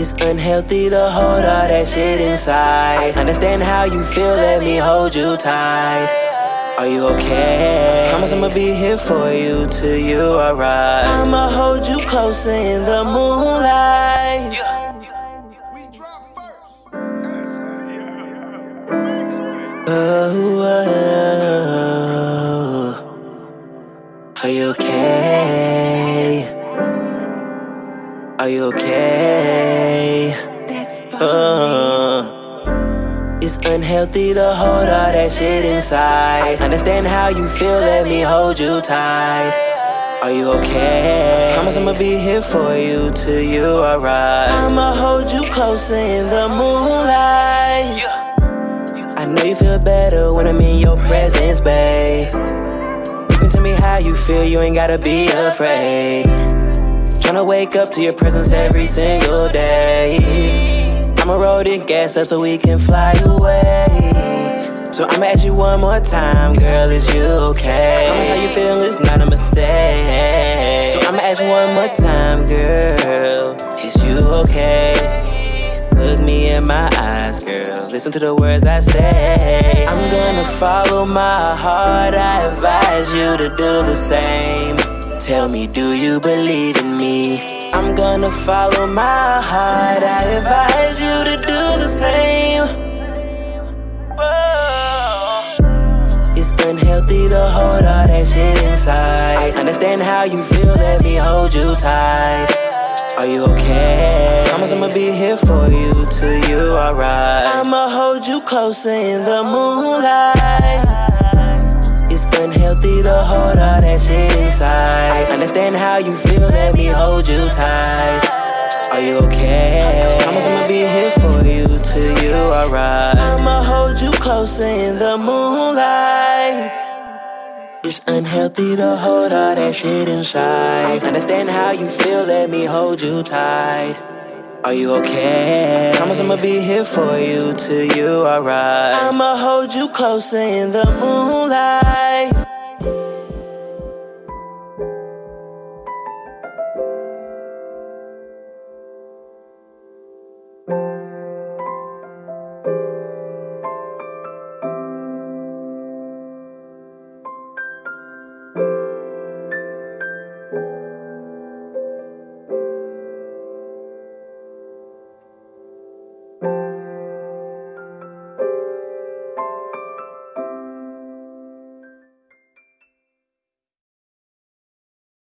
It's unhealthy to hold all that shit inside. Understand how you feel, let me hold you tight. Are you okay? Promise I'ma be here for you till you arrive. I'ma hold you closer in the moonlight. Are you okay? Are you okay? It's unhealthy to hold all that shit inside. Understand how you feel, let me hold you tight. Are you okay? Promise I'ma be here for you till you arrive. I'ma hold you closer in the moonlight. I know you feel better when I'm in your presence, babe. You can tell me how you feel, you ain't gotta be afraid. Tryna wake up to your presence every single day. I'ma roll the gas up so we can fly away. So I'ma ask you one more time, girl, is you okay? Promise how you feel, it's not a mistake. So I'ma ask you one more time, girl, is you okay? Look me in my eyes, girl, listen to the words I say. I'm gonna follow my heart, I advise you to do the same. Tell me, do you believe in me? I'm gonna follow my heart, I advise you to do the same. Whoa. It's unhealthy to hold all that shit inside. Understand how you feel, let me hold you tight. Are you okay? Promise I'ma be here for you till you arrive. I'ma hold you closer in the moonlight. It's unhealthy to hold all that shit inside. Understand how you feel, let me hold you tight. Are you okay? Promise I'ma be here for you till you arrive. I'ma hold you closer in the moonlight. It's unhealthy to hold all that shit inside. Understand how you feel, let me hold you tight. Are you okay? Promise I'ma be here for you till you arrive. I'ma hold you closer in the moonlight.